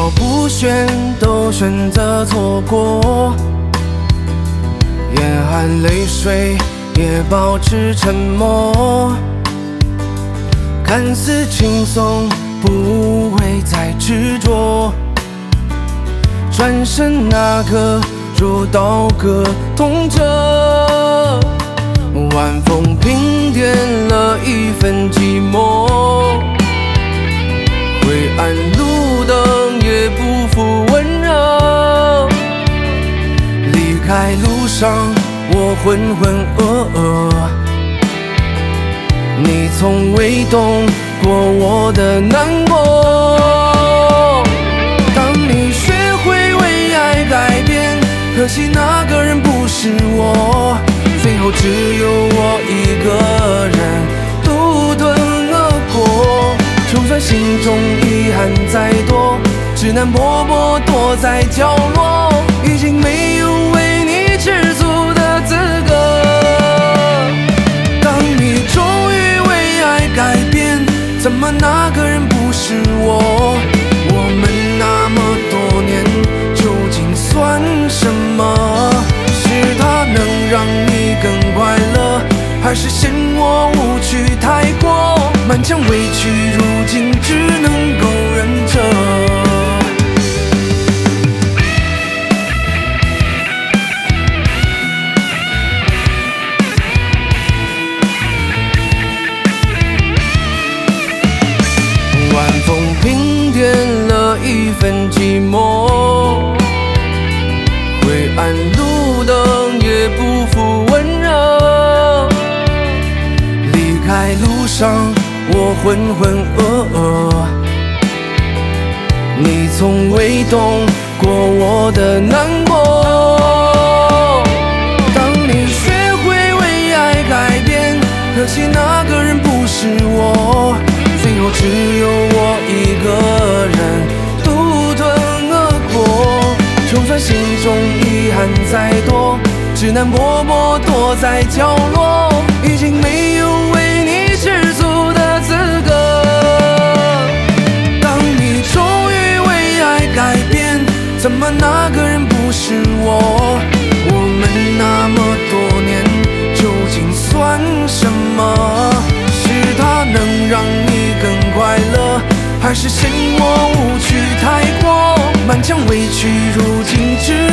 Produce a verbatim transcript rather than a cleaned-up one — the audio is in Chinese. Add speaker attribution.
Speaker 1: 我不选，都选择错过，眼含泪水也保持沉默，看似轻松，不会再执着，转身那刻如刀割痛彻，晚风平添了一份寂寞，灰暗路灯也不负温热，离开路上我浑浑噩噩，你从未懂过我的难过。当你学会为爱改变，可惜那个人不是我，最后只有我一个人独吞恶果。就算心中遗憾再多，只能默默躲在角落，已经没有为你知足的资格。当你终于为爱改变，怎么那个人不是我？我们那么多年究竟算什么？是他能让你更快乐，还是嫌我无趣太过？满腔委屈如今只能够忍着。晚风平添了一份寂寞，灰暗路灯也不负温热，离开路上我浑浑噩噩，你从未懂过我的难过。当你学会为爱改变，可惜那个人不是我，最后只有我一个人独吞恶果。就算心中遗憾再多，只能默默躲在角落，已经没有为你知足的资格。当你终于为爱改变，怎么那个人不是我？我们那么多年究竟算什么？是他能让你更快乐，还是嫌我无趣太过？满腔委屈如今只